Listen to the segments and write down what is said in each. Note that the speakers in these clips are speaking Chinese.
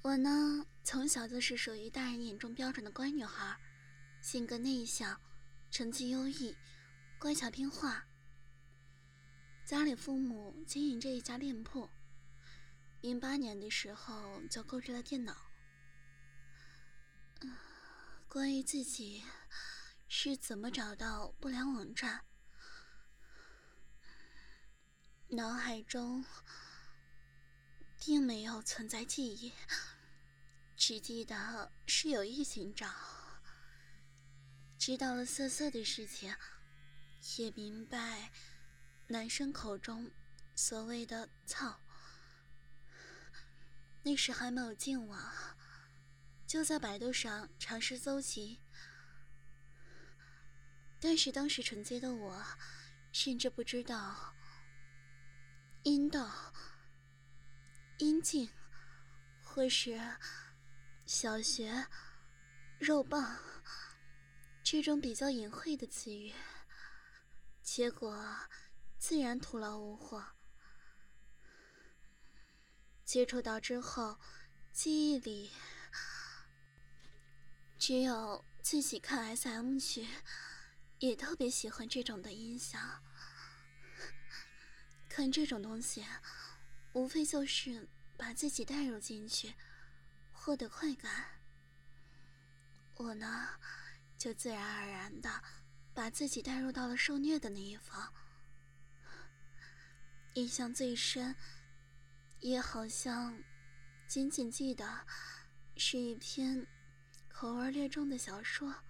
我呢，从小就是属于大人眼中标准的乖女孩，性格内向，成绩优异，乖巧听话。家里父母经营着一家店铺，08年的时候就购置了电脑。关于自己是怎么找到不良网站，脑海中并没有存在记忆，只记得是有意寻找。知道了色色的事情，也明白男生口中所谓的操。那时还没有净网，就在百度上尝试搜集，但是当时纯洁的我甚至不知道阴道、阴茎或是小学肉棒这种比较隐晦的词语，结果自然徒劳无获。接触到之后，记忆里只有自己看 SM 剧，也特别喜欢这种的音响。看这种东西，无非就是把自己带入进去，获得快感。我呢，就自然而然的把自己带入到了受虐的那一方。印象最深，也好像仅仅记得是一篇口味略重的小说，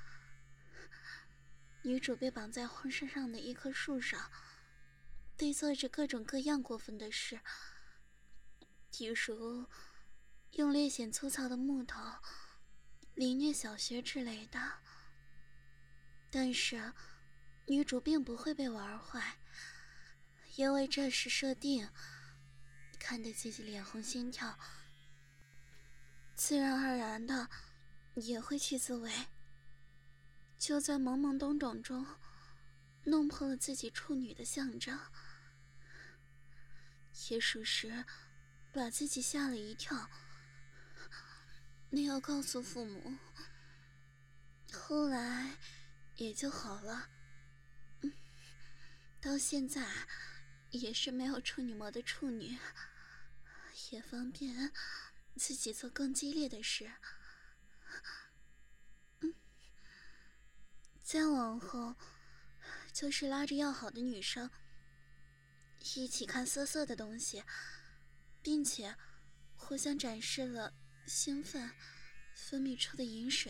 女主被绑在荒山上的一棵树上，对做着各种各样过分的事，比如用略显粗糙的木头凌虐小学之类的。但是女主并不会被玩坏，因为这是设定，看得自己脸红心跳，自然而然的也会去自慰。就在懵懵懂懂中弄破了自己处女的象征，也属实把自己吓了一跳，没有告诉父母。后来也就好了，到现在也是没有处女膜的处女，也方便自己做更激烈的事。再往后就是拉着要好的女生一起看色色的东西，并且互相展示了兴奋分泌出的饮水。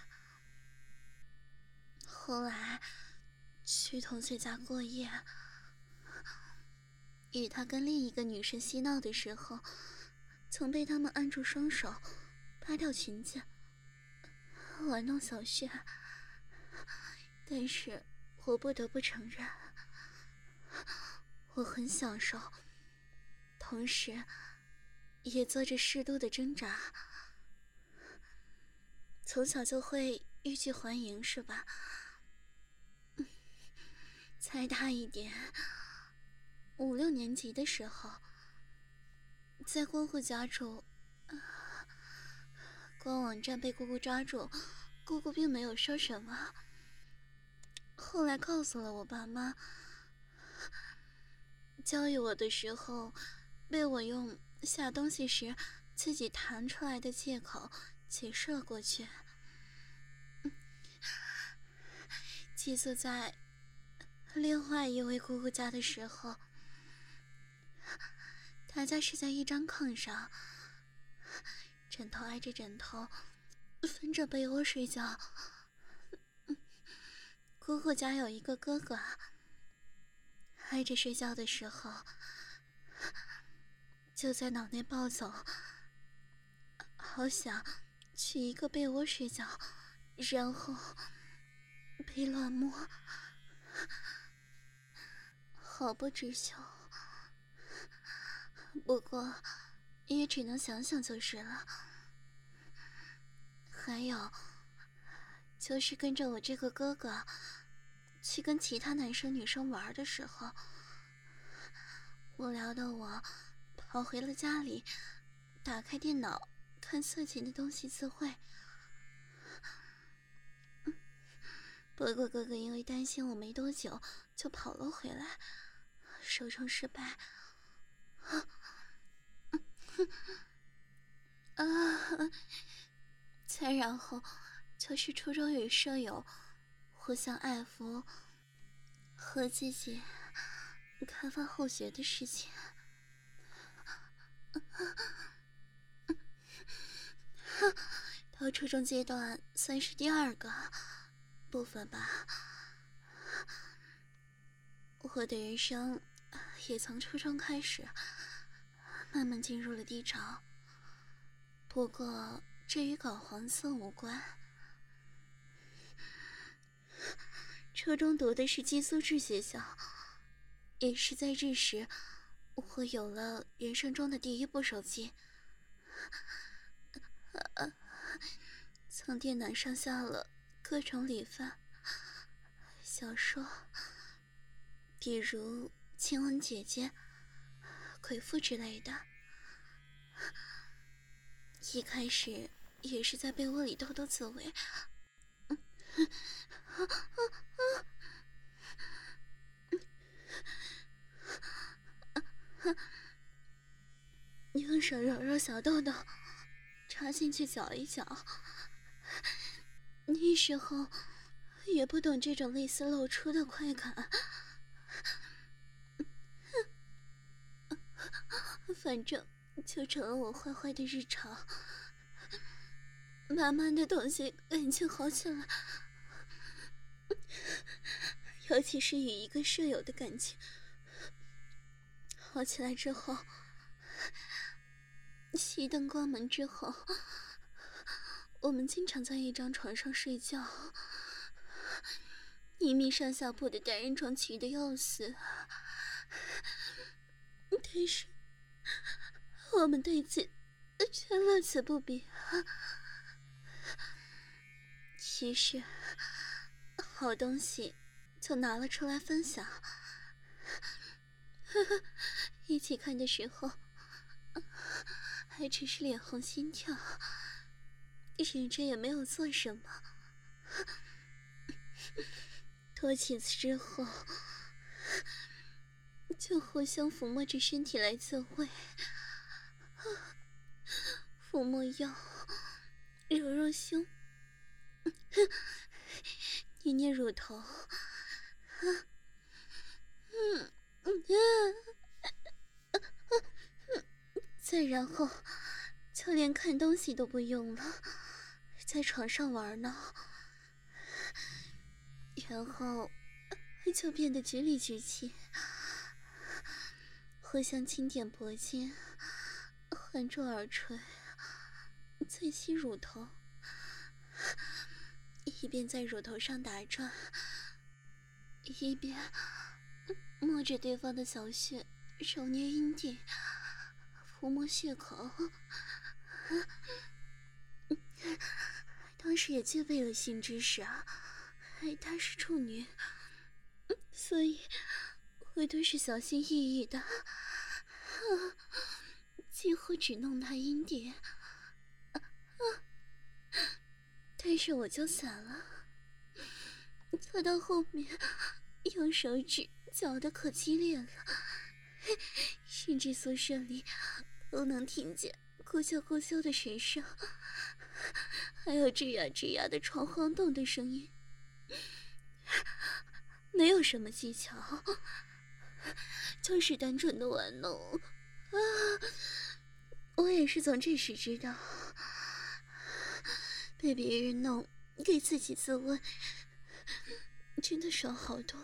后来去同学家过夜，与他跟另一个女生嬉闹的时候，曾被他们按住双手扒掉裙子玩弄小穴。但是我不得不承认，我很享受，同时也做着适度的挣扎。从小就会欲拒还迎是吧？再大一点，5、6年级的时候，在姑姑家住，逛网站被姑姑抓住，姑姑并没有说什么，后来告诉了我爸妈。教育我的时候，被我用下东西时自己弹出来的借口解释了过去。寄宿在另外一位姑姑家的时候，他家是在一张炕上，枕头挨着枕头，分着被窝睡觉。姑姑家有一个哥哥，挨着睡觉的时候就在脑内暴走，好想去一个被窝睡觉，然后被乱摸，好不知羞。不过也只能想想就是了。还有就是跟着我这个哥哥去跟其他男生女生玩的时候，无聊的我跑回了家里，打开电脑看色情的东西自慰。不过哥哥因为担心我没多久就跑了回来，受宠失败。再然后就是初中与舍友互相爱抚和自己开发后学的事情。到初中阶段算是第2个部分吧。我的人生也从初中开始慢慢进入了低潮，不过这与搞黄色无关。初中读的是寄宿制学校，也是在这时我有了人生中的第1部手机。从电脑上下了各种理发小说，比如《亲吻姐姐》《鬼父》之类的。一开始也是在被窝里偷偷自慰，用手揉揉小豆豆，插进去搅一搅。那时候也不懂这种类似露出的快感，反正就成了我坏坏的日常。慢慢的东西感情好起来，尤其是与一个舍友的感情好起来之后，熄灯关门之后，我们经常在一张床上睡觉，明明上下铺的单人床挤得要死，但是我们对此却乐此不疲。于是好东西就拿了出来分享，一起看的时候还只是脸红心跳，忍着也没有做什么。多几次之后就互相抚摸着身体来自慰，抚摸腰，揉揉胸，捏捏乳头，再然后就连看东西都不用了，在床上玩呢，然后就变得局里局气，互相轻点脖颈，环住耳垂，再吸乳头，一边在乳头上打转，一边摸着对方的小穴，揉捏阴蒂，抚摸血口。当时也具备了性知识啊，她是处女，所以我都是小心翼翼的，几乎只弄她阴蒂，但是我就散了，坐到后面用手指搅得可激烈了，甚至宿舍里都能听见咕啾咕啾的水声，还有吱呀吱呀的床晃动的声音。没有什么技巧，就是单纯的玩弄啊！我也是从这时知道，被别人弄给自己自慰真的爽好多。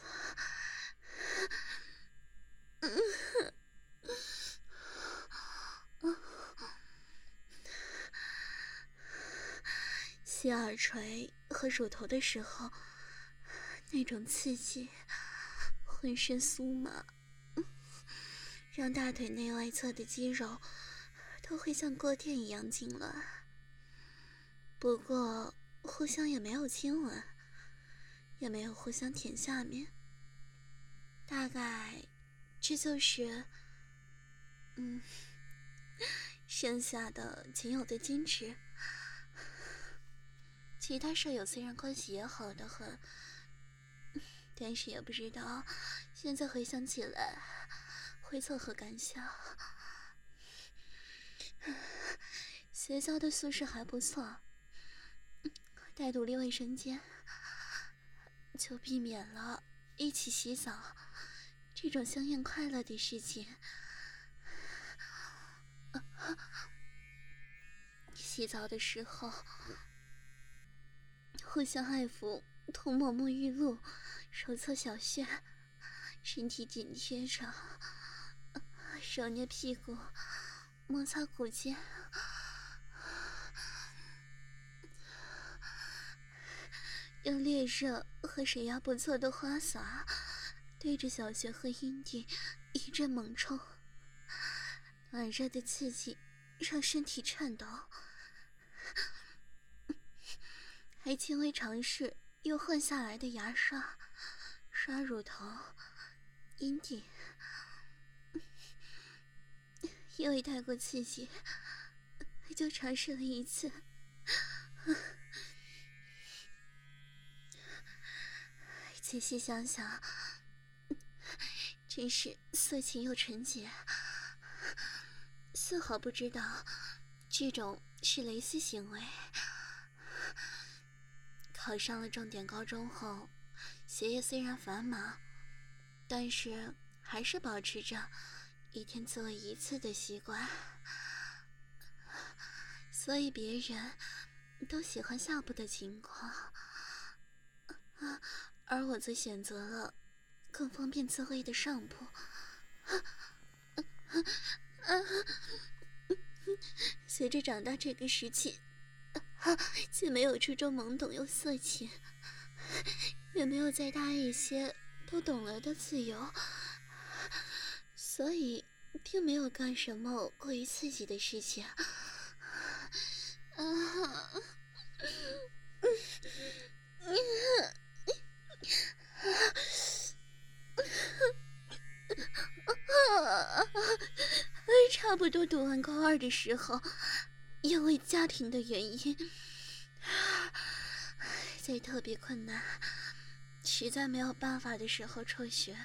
吸耳垂和乳头的时候，那种刺激，浑身酥麻，让大腿内外侧的肌肉都会像过电一样痉挛。不过互相也没有亲吻，也没有互相舔下面，大概这就是剩下的仅有的矜持。其他舍友虽然关系也好得很，但是也不知道现在回想起来会作何感想。学校的宿舍还不错，带独立卫生间，就避免了一起洗澡这种香艳快乐的事情。洗澡的时候互相爱抚，涂抹沐浴露，手搓小穴，身体紧贴着，手捏屁股，摩擦骨尖，用烈热和水压不错的花洒对着小穴和阴蒂一阵猛冲，暖热的刺激让身体颤抖，还轻微尝试用换下来的牙刷刷乳头、阴蒂，因为太过刺激，就尝试了一次。仔细想想，真是色情又纯洁，丝毫不知道这种是蕾丝行为。考上了重点高中后，学业虽然繁忙，但是还是保持着一天自慰一次的习惯，所以别人都喜欢下部的情况，而我则选择了更方便自慰的上部。随着长大这个时期，既没有初中懵懂又色情，也没有再大一些都懂了的自由，所以并没有干什么过于刺激的事情。差不多读完高二的时候，因为家庭的原因，在特别困难、实在没有办法的时候辍学，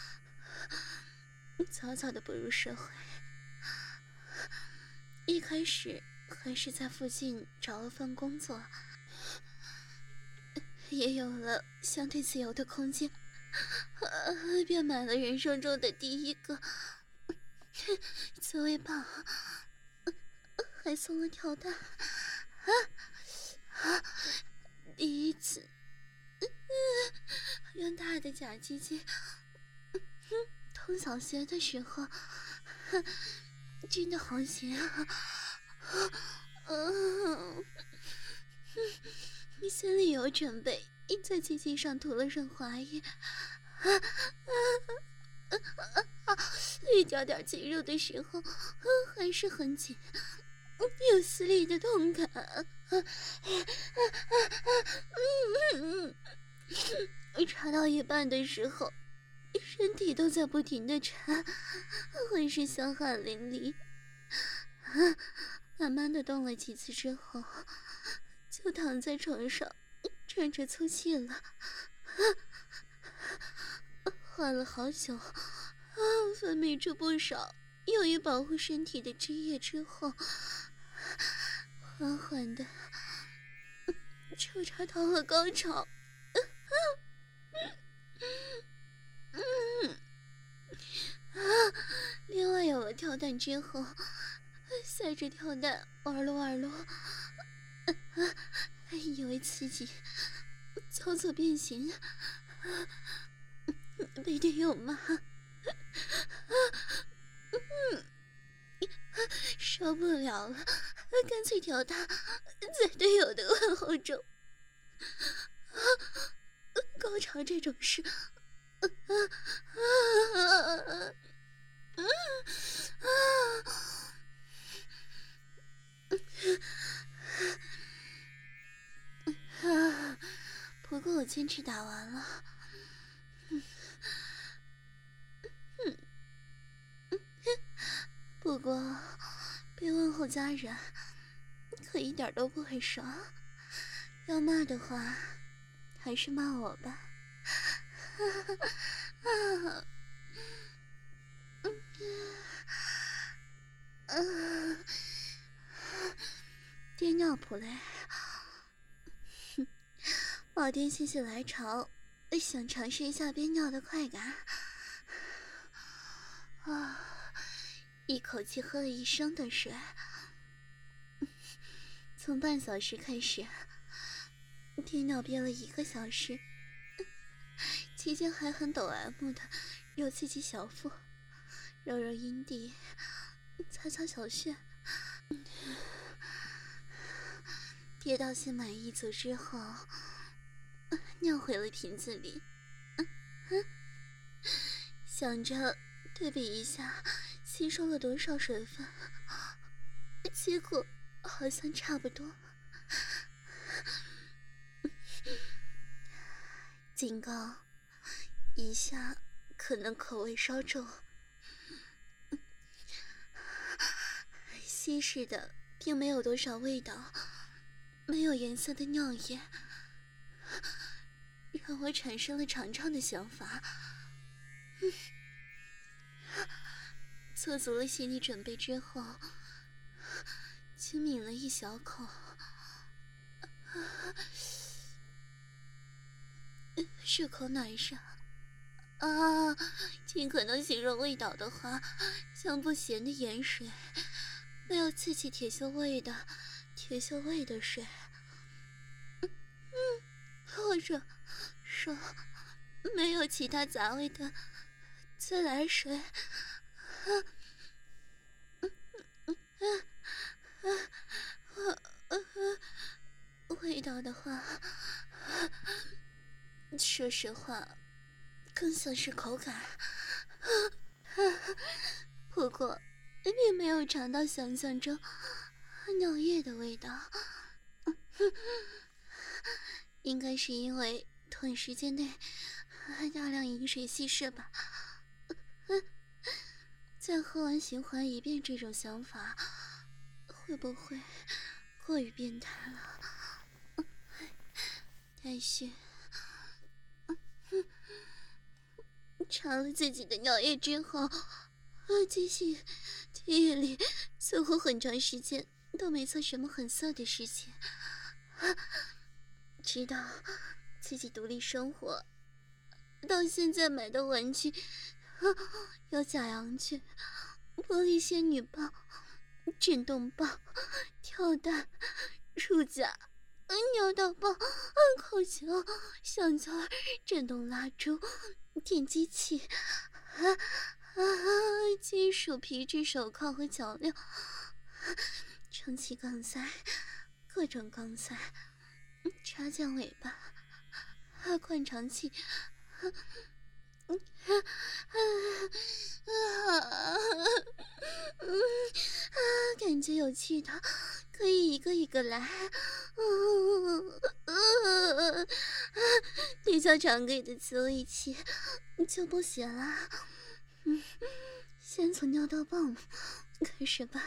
早早的步入社会。一开始还是在附近找了份工作，也有了相对自由的空间，便买了人生中的第一个自慰棒，还送了跳蛋。第一次用大的假鸡鸡通小穴的时候，真的好咸啊！你心里有准备，在鸡鸡上涂了润滑液，一点点进入的时候，还是很紧，有撕裂的痛感。插到一半的时候，身体都在不停的颤，浑身香汗淋漓。慢慢的动了几次之后，就躺在床上喘着粗气了。换了好久，分泌出不少用于保护身体的汁液之后，缓缓的抽插到了高潮。另外有了跳蛋之后，塞着跳蛋玩了玩喽，还以为刺激，操作变形，被队友骂，受不了了，干脆跳他在队友的问候中。高潮这种事，不过我坚持打完了。不过别问候家人，可一点都不会爽。要骂的话，还是骂我吧。爹尿普雷，老爹心血来潮，想尝试一下憋尿的快感。一口气喝了1升的水，从半小时开始，憋尿憋了1个小时，期间还很抖 M 的揉自己小腹，揉揉阴蒂，擦擦小穴。憋到心满意足之后，尿回了瓶子里。想着对比一下吸收了多少水分，结果好像差不多。警告，以下可能口味稍重。稀释的并没有多少味道，没有颜色的尿液，让我产生了尝尝的想法。做足了心理准备之后，轻抿了一小口，漱口暖上。尽可能形容味道的话，像不咸的盐水，没有刺激铁锈味的水。或者说没有其他杂味的自来水。味道的话，说实话更像是口感。不过并没有尝到想象中尿液的味道。应该是因为短时间内大量饮水稀释吧。再喝完循环一遍，这种想法会不会过于变态了？但是尝了自己的尿液之后，记忆里似乎很长时间都没做什么很色的事情。直到自己独立生活，到现在买的玩具有假阳具、玻璃仙女棒、震动棒、跳蛋、乳夹、尿道棒、口球、香蕉、震动蜡烛、电击器、金属皮质手铐和脚镣、充气钢塞、各种钢塞、插件尾巴、灌肠器，感觉有趣的，可以一个一个来。比较常规的自慰器就不写了。先从尿道棒开始吧。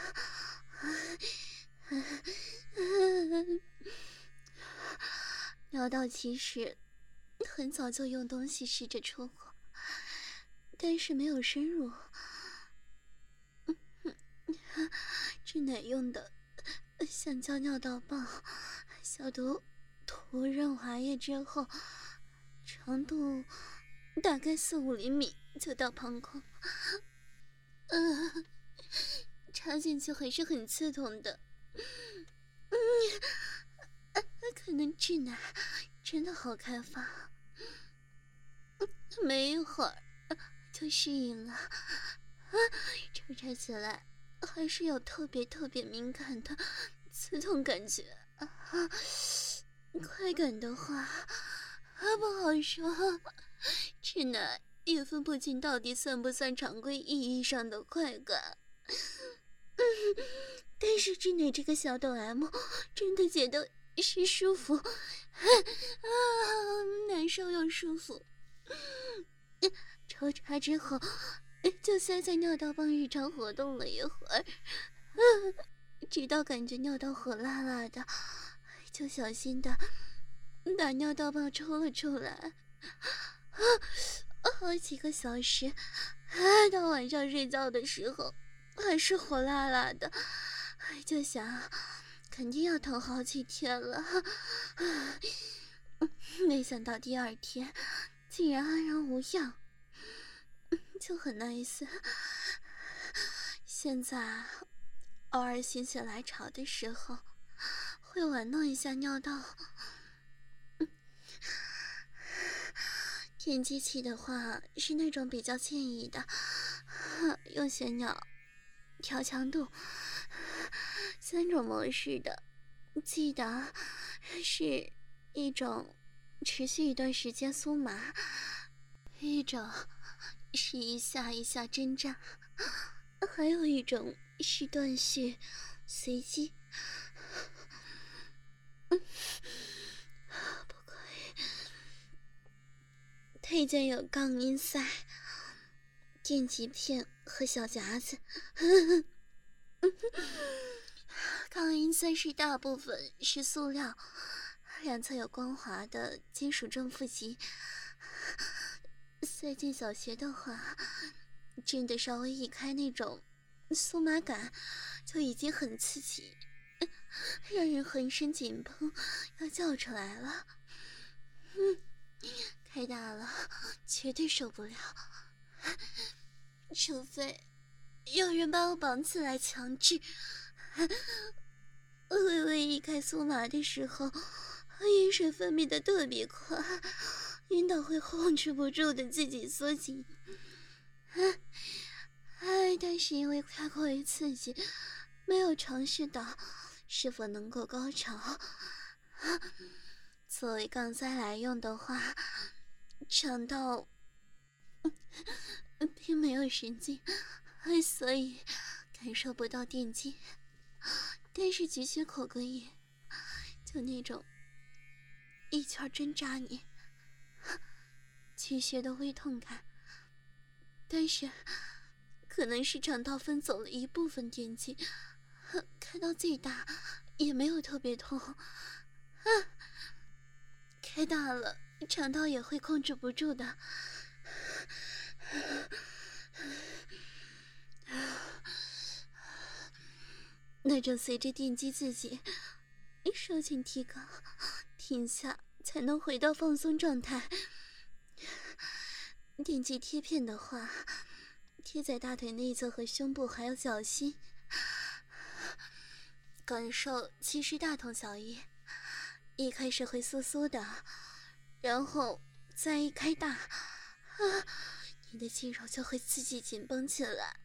尿道其实很早就用东西试着戳过，但是没有深入。这奶用的橡胶尿道棒，消毒涂润滑液之后，长度大概4-5厘米就到膀胱。插进去还是很刺痛的。可能直男真的好开发。没一会儿就适应了。抽插起来还是有特别敏感的刺痛感觉。快感的话不好说，直男也分不清到底算不算常规意义上的快感。但是直男这个小抖 M 真的觉得是舒服，难受又舒服。抽插之后就塞在尿道棒日常活动了一会儿， 直到感觉尿道火辣辣的，就小心的把尿道棒抽了出来。好几个小时，到晚上睡觉的时候还是火辣辣的，就想肯定要疼好几天了。没想到第二天竟然安然无恙，就很 nice。现在偶尔心血来潮的时候，会玩弄一下尿道。电击器的话是那种比较建议的，用旋钮调强度，3种模式的，记得是一种持续一段时间酥麻，一种是一下一下针扎，还有一种是断续随机。不可以，推荐有杠音塞、电极片和小夹子。杠音塞是大部分是塑料，两侧有光滑的金属正负极，塞进小穴的话，真的稍微一开，那种酥麻感就已经很刺激，让人浑身紧绷，要叫出来了。开大了绝对受不了，除非有人把我绑起来强制。微微一开酥麻的时候，阴水分泌的特别快，阴道会控制不住的自己缩紧。但是因为太过于刺激，没有尝试到是否能够高潮。作为杠塞来用的话，肠道并没有神经，所以感受不到电击。但是菊穴口可以，就那种一圈针扎你，菊穴的微痛感。但是可能是肠道分走了一部分电击，开到最大也没有特别痛。开大了肠道也会控制不住的。那就随着电击自己收紧提高，停下才能回到放松状态。电击贴片的话，贴在大腿内侧和胸部还有脚心，感受其实大同小异。一开始会酥酥的，然后再一开大，你的肌肉就会自己紧绷起来。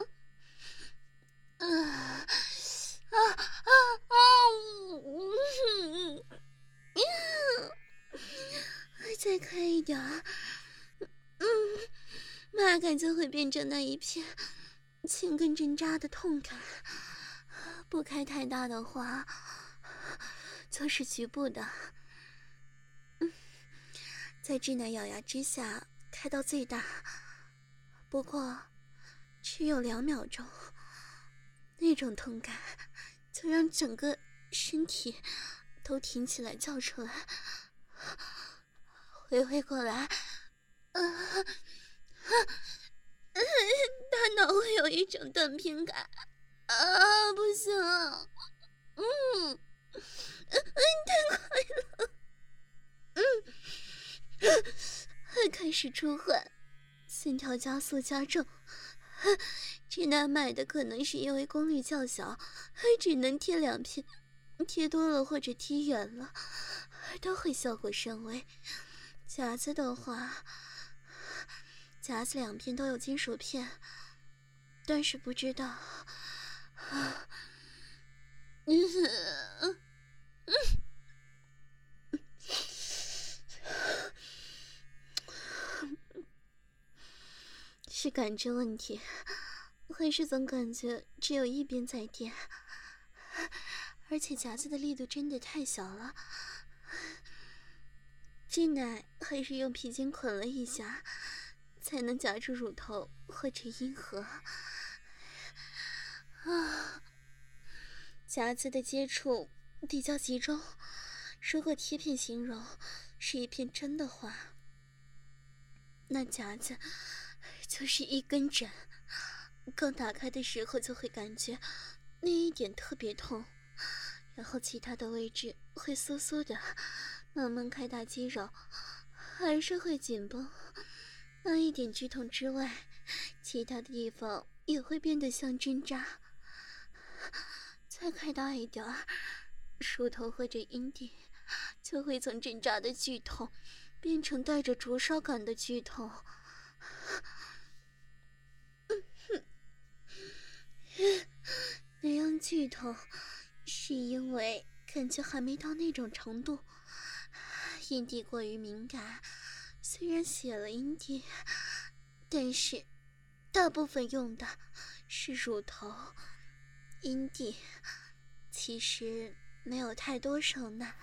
再开一点儿，马感就会变成那一片青根针扎的痛感。不开太大的话，就是局部的。在稚奶咬牙之下开到最大，不过只有2秒钟，那种痛感就让整个身体都挺起来叫出来。回过来，大脑会有一种断片感，不行了，太快了，开始出汗，心跳加速加重。直男买的可能是因为功率较小，只能贴2片，贴多了或者贴远了都会效果甚微。夹子的话，夹子2片都有金属片，但是不知道是感知问题，还是总感觉只有一边在电，而且夹子的力度真的太小了。这奶还是用皮筋捆了一下，才能夹住乳头或者阴核。 夹子的接触比较集中，如果贴片形容是一片针的话，那夹子就是一根针。刚打开的时候就会感觉那一点特别痛，然后其他的位置会酥酥的，慢慢开大，肌肉还是会紧绷。那一点剧痛之外，其他的地方也会变得像针扎。再开大一点儿，乳头或者阴蒂就会从针扎的剧痛变成带着灼烧感的剧痛。那样剧痛是因为感觉还没到那种程度，阴蒂过于敏感，虽然写了阴蒂，但是大部分用的是乳头，阴蒂其实没有太多受难。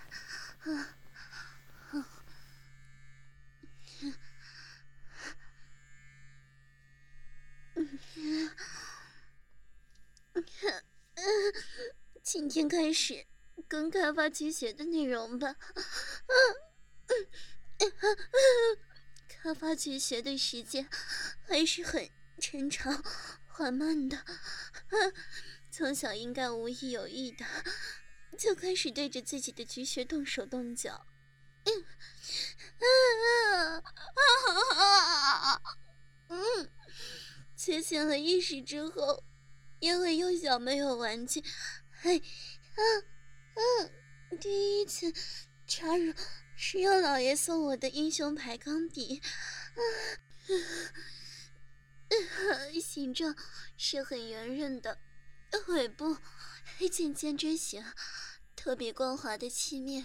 今天开始跟开发区学的内容吧。开发区学的时间还是很沉长缓慢的，从小应该无意有意的就开始对着自己的菊穴动手动脚。觉醒了意识之后，因为幼小没有玩具，第一次插入是幼老爷送我的英雄牌钢笔，形状是很圆润的，尾部渐渐锥形，特别光滑的漆面。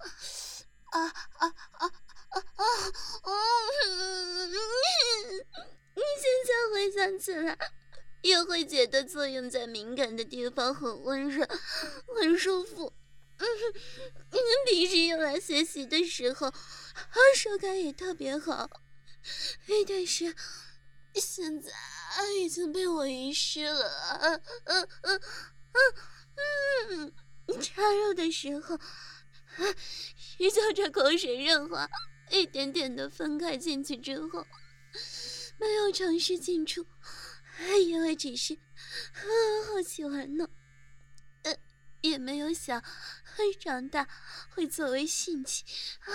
你现在回想起来，也会觉得作用在敏感的地方很温润，很舒服。平时用来学习的时候，手感也特别好。但是现在已经被我遗失了。插入的时候，是就着口水润滑，一点点的分开进去之后，没有尝试进出，因为只是好奇玩弄，也没有想长大会作为性器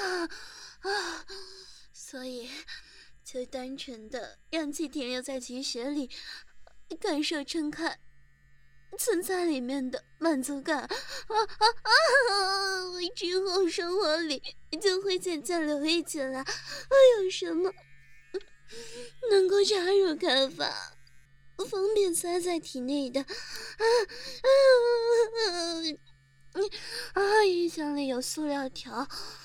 所以就单纯的让其停留在菊穴里，感受撑开存在里面的满足感。之后生活里就会渐渐留意起来，有什么能够插入开发，方便塞在体内的。印象里有塑料条，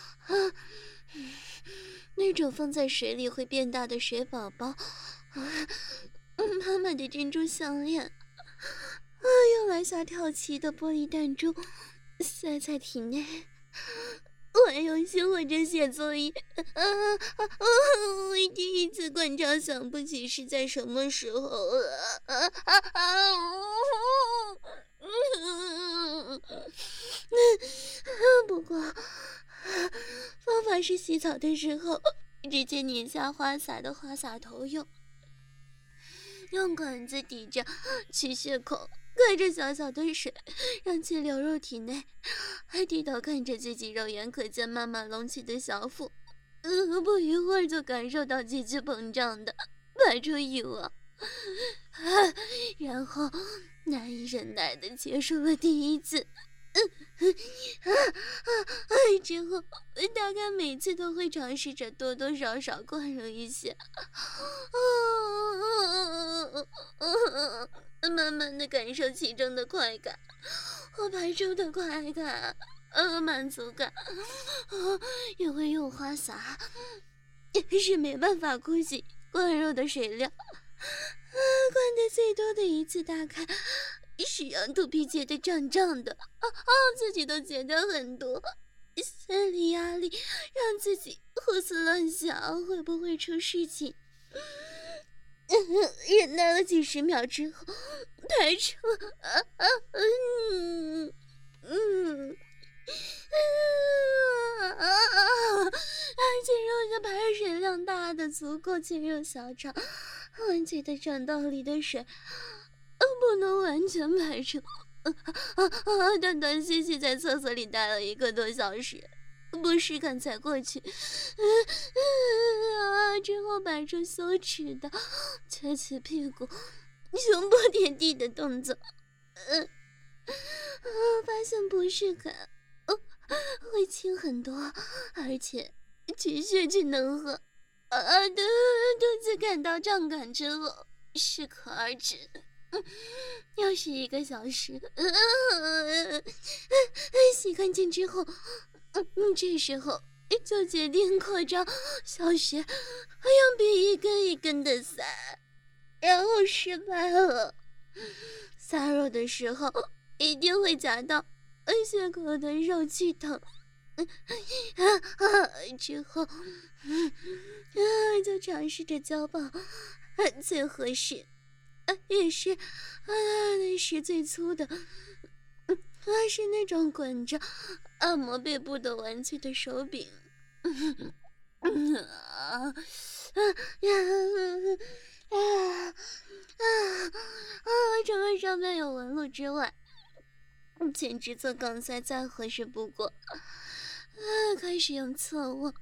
那种放在水里会变大的水宝宝，妈妈的珍珠项链，用来下跳棋的玻璃弹珠塞在体内。玩游戏或者写作业，我第一次观察，想不起是在什么时候了。不过方法是洗澡的时候直接拧下花洒的花洒头用管子抵着取血口，盖着小小的水，让其流入体内，还低头看着自己肉眼可见慢慢隆起的小腹，不一会儿就感受到急剧膨胀的排出欲望，然后难以忍耐的结束了第一次。之后大概每次都会尝试着多多少少灌入一些，慢慢的感受其中的快感和排出的快感，满足感，也会用花洒，也是没办法估计灌入的水量，灌的最多的一次大概是让肚皮觉得胀胀的，自己都觉得很多，心理压力让自己胡思乱想会不会出事情。 忍耐了几十秒之后，排出进入的排水量大的足够进入小肠，温气的肠道里的水不能完全排出。断断续续在厕所里待了1个多小时，不适感才过去。之后摆出羞耻的撅起屁股、胸部点地的动作。发现不适感会轻很多，而且取血均能和肚子感到胀感之后适可而止。又是1个小时，洗干净之后，这时候就决定扩张小穴，用笔一根一根的撒，然后失败了。撒肉的时候一定会夹到血口的肉剧疼，之后就尝试着交棒，最合适。也是那时最粗的，是那种滚着按摩背部的玩具的手柄。除了上面有纹路之外，简直做钢塞再合适不过。开始用侧卧，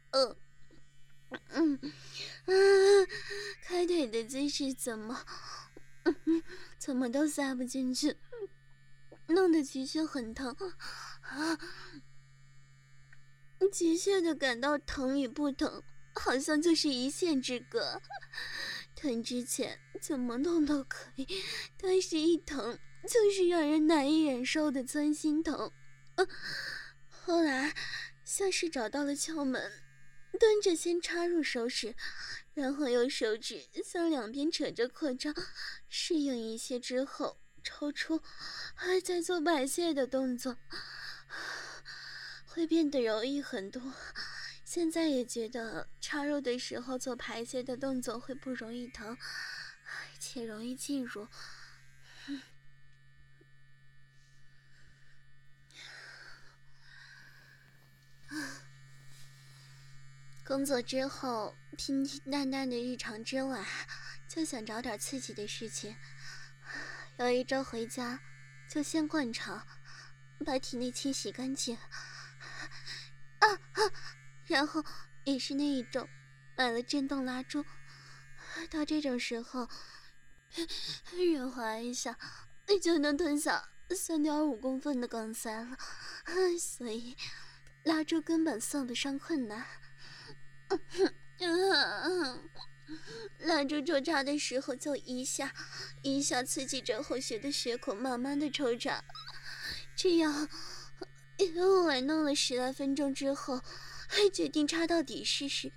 开腿的姿势怎么都塞不进去，弄得菊穴很疼菊穴的感到疼与不疼好像就是一线之隔，疼之前怎么弄都可以，但是一疼就是让人难以忍受的钻心疼。后来像是找到了窍门，蹲着先插入手指，然后用手指向两边扯着扩张，适应一些之后抽出，再做排泄的动作，会变得容易很多。现在也觉得插入的时候做排泄的动作会不容易疼，且容易进入。工作之后平平淡淡的日常之外，就想找点刺激的事情。有一周回家就先灌肠，把体内清洗干净。然后也是那一周买了震动蜡烛，到这种时候润滑一下就能吞下3.5公分的钢塞了，所以蜡烛根本算不上困难。蜡烛抽插的时候就一下一下刺激着后穴的血口，慢慢的抽插，这样玩弄了10来分钟之后，决定插到底试试。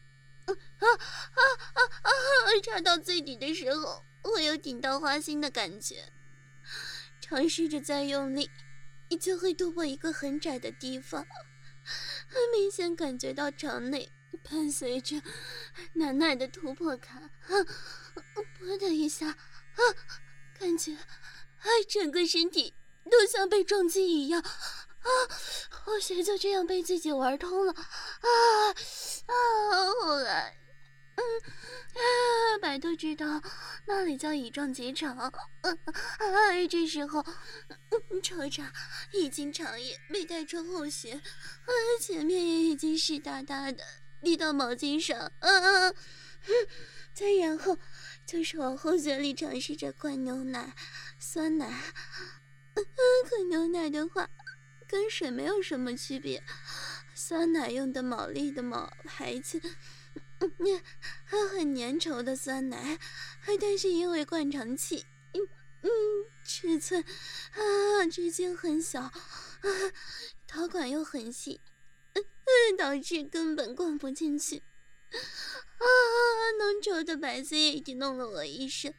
插到最底的时候会有顶到花心的感觉，尝试着再用力就会突破一个很窄的地方，明显感觉到肠内伴随着奶奶的突破感，啵的一下，感觉整个身体都像被重击一样，后穴就这样被自己玩通了。后来百度知道那里叫乙状结肠，这时候抽插已经肠液被带出后穴，前面也已经湿哒哒的滴到毛巾上，再然后就是往后穴里尝试着灌牛奶、酸奶。可牛奶的话跟水没有什么区别，酸奶用的卯粒的卯牌子，很粘稠的酸奶，但是因为灌肠器尺寸直径很小，导管又很细，导致根本灌不进去。浓稠的白色已经弄了我一身。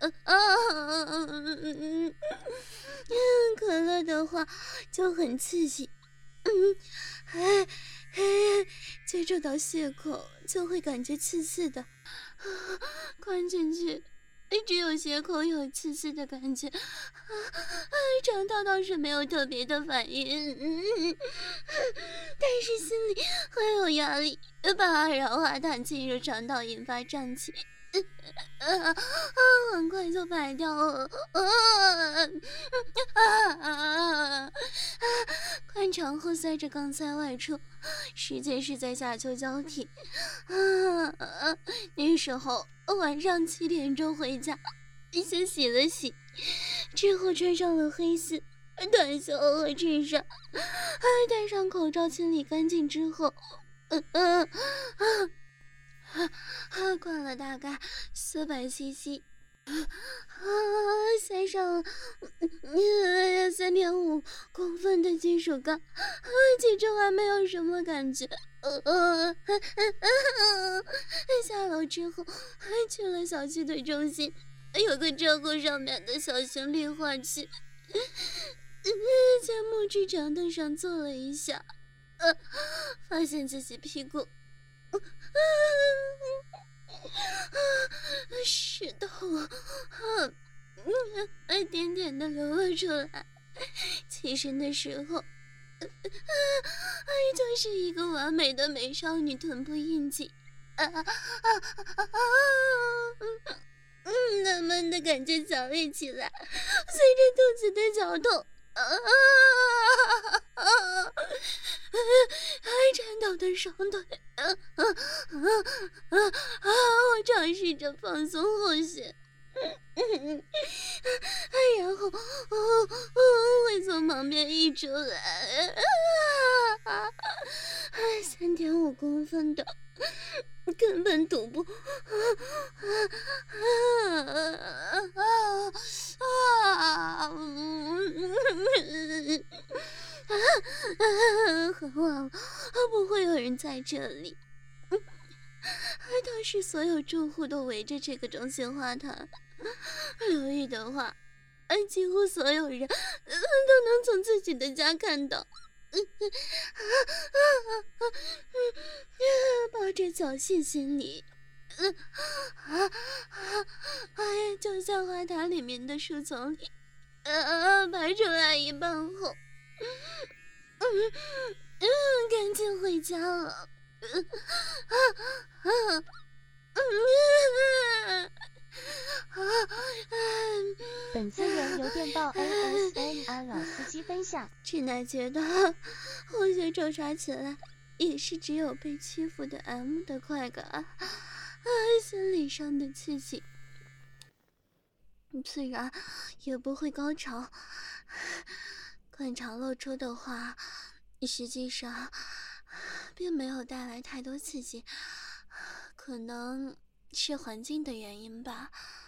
可乐的话就很刺激，接触到血口就会感觉刺刺的，灌进去只有血口有刺刺的感觉，肠道倒是没有特别的反应，但是心里很有压力，把二氧化碳进入肠道引发胀气，很快就排掉了。灌肠后塞着肛塞外出，时间是在下秋交替。那时候晚上7点钟回家，先洗了洗，之后穿上了黑丝短袖和衬衫，戴上口罩清理干净之后，灌了大概400cc，塞上3.5公分的金属缸，起初还没有什么感觉。下楼之后，去了小区的中心，有个车库上面的小型绿化区，在木质长凳上坐了一下，发现自己屁股湿透了，点点的流了出来。起身的时候，就是一个完美的美少女臀部印记，慢慢的感觉强烈起来，随着肚子的绞痛，颤抖的双腿，我尝试着放松后穴，然后会从旁边溢出来3.5公分的根本堵不很晚了，不会有人在这里。当时所有住户都围着这个中心花坛，留意的话，几乎所有人都能从自己的家看到。抱着侥幸心理，就在花坛里面的树丛里，排出来一半后，赶紧回家了。 本次人由电报 ASMR 老司机分享。 只乃觉得后续抽查起来也是只有被欺负的 M 的快感，心理上的刺激，自然也不会高潮。灌肠露出的话，实际上并没有带来太多刺激，可能是环境的原因吧。